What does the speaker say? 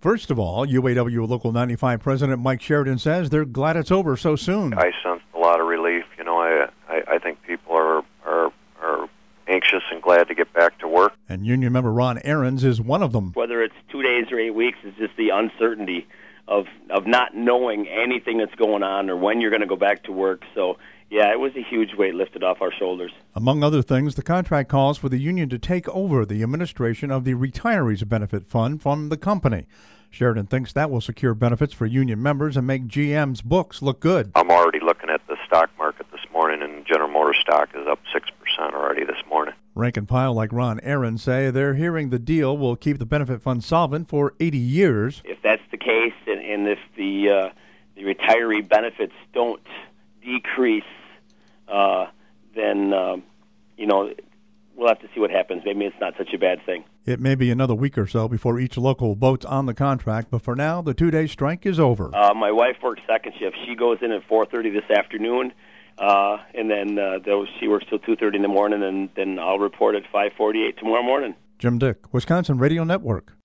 First of all, UAW Local 95 President Mike Sheridan says they're glad it's over so soon. I sensed a lot of relief. I think people are anxious and glad to get back to work. And union member Ron Ahrens is one of them. Whether it's 2 days or 8 weeks, it's just the uncertainty of not knowing anything that's going on or when you're going to go back to work. So, yeah, it was a huge weight lifted off our shoulders. Among other things, the contract calls for the union to take over the administration of the Retirees Benefit Fund from the company. Sheridan thinks that will secure benefits for union members and make GM's books look good. I'm already looking at the stock market this morning, and General Motors stock is up 6% already this morning. Rank and file like Ron Ahrens say they're hearing the deal will keep the benefit fund solvent for 80 years. If that's the case, and if the retiree benefits don't decrease, then we'll have to see what happens. Maybe it's not such a bad thing. It may be another week or so before each local votes on the contract, but for now, the 2-day strike is over. My wife works second shift. She goes in at 4:30 this afternoon, and then she works till 2:30 in the morning, and then I'll report at 5:48 tomorrow morning. Jim Dick, Wisconsin Radio Network.